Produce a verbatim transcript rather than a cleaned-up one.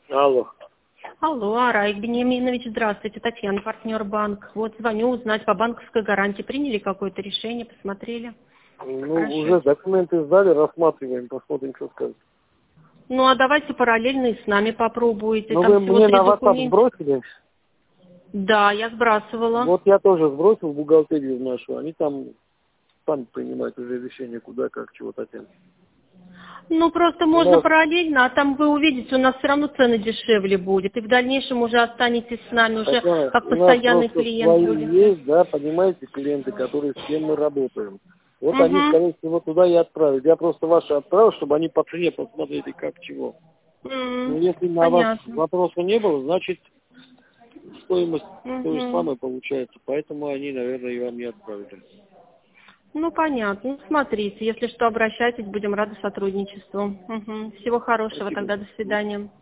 Алло. Алло, Арайк Бениаминович, здравствуйте, Татьяна, партнер банк. Вот звоню узнать по банковской гарантии. Приняли какое-то решение, посмотрели? Ну, Хорошо. уже документы сдали, рассматриваем, посмотрим, что скажет. Ну, а давайте параллельно и с нами попробуйте. Ну, Там вы всего мне три на WhatsApp документа. сбросили? Да, я сбрасывала. Вот я тоже сбросил в бухгалтерию нашу. Они там сами принимают уже решение, куда, как, чего хотят. Ну, просто У можно нас, параллельно, а там вы увидите, у нас все равно цены дешевле будет. И в дальнейшем уже останетесь с нами, уже Татьяна, как у нас постоянный просто клиент свои будете. есть, да, понимаете, клиенты, которые с кем мы работаем. Вот они, Угу. скорее всего, туда и отправят. Я просто ваши отправил, чтобы они по цене посмотрели, как, чего. Ну, М, если на вас Понятно. вопроса не было, значит, стоимость то же Угу. самое получается. Поэтому они, наверное, и вам не отправили. Ну, понятно. Ну, смотрите, если что, обращайтесь, будем рады сотрудничеству. Угу. Всего хорошего Спасибо. тогда, до свидания.